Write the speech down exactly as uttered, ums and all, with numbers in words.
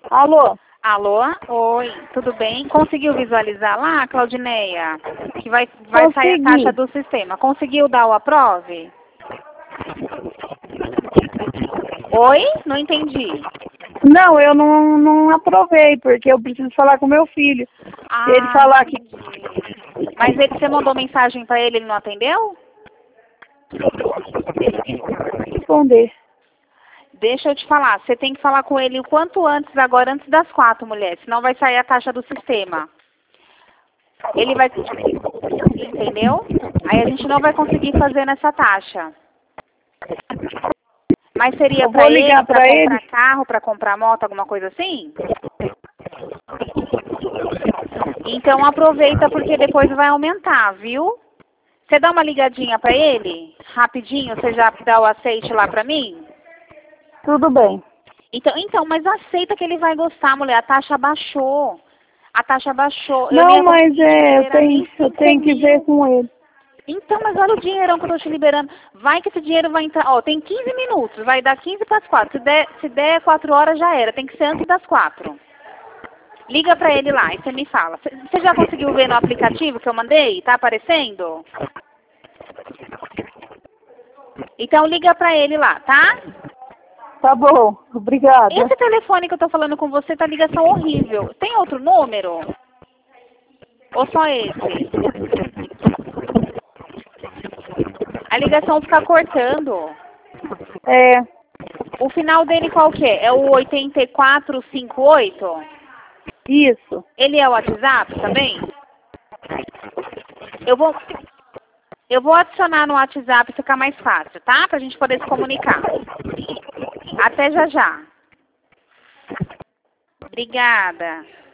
Alô? Alô? Oi, tudo bem? Conseguiu visualizar lá, Claudineia? Que vai, vai sair a taxa do sistema. Conseguiu dar o aprove? Oi? Não entendi. Não, eu não, não aprovei, porque eu preciso falar com meu filho. Ah, ele falar que... Mas ele, você mandou mensagem para ele, ele não atendeu? Responder. Deixa eu te falar, você tem que falar com ele o quanto antes, agora antes das quatro, mulher, senão vai sair a taxa do sistema. Ele vai... Entendeu? Aí a gente não vai conseguir fazer nessa taxa. Mas seria para ele, para comprar ele? Carro, para comprar moto, alguma coisa assim? Então aproveita porque depois vai aumentar, viu? Você dá uma ligadinha para ele? Rapidinho, você já dá o aceite lá para mim? Tudo bem. Então, então, mas aceita que ele vai gostar, mulher. A taxa baixou. A taxa baixou. Não, mas é, eu tenho, eu tenho que ver com ele. Então, mas olha o dinheirão que eu tô te liberando. Vai que esse dinheiro vai entrar. Ó, tem quinze minutos. Vai dar quinze para as quatro. Se der, se der quatro horas, já era. Tem que ser antes das quatro. Liga pra ele lá e você me fala. Você já conseguiu ver no aplicativo que eu mandei? Tá aparecendo? Então liga pra ele lá, tá? Tá bom, obrigada. Esse telefone que eu tô falando com você tá ligação horrível. Tem outro número? Ou só esse? A ligação fica cortando. É. O final dele qual que é? É o oitenta e quatro cinquenta e oito? Isso. Ele é o WhatsApp também? Eu vou... Eu vou adicionar no WhatsApp, ficar mais fácil, tá? Pra gente poder se comunicar. Até já já. Obrigada.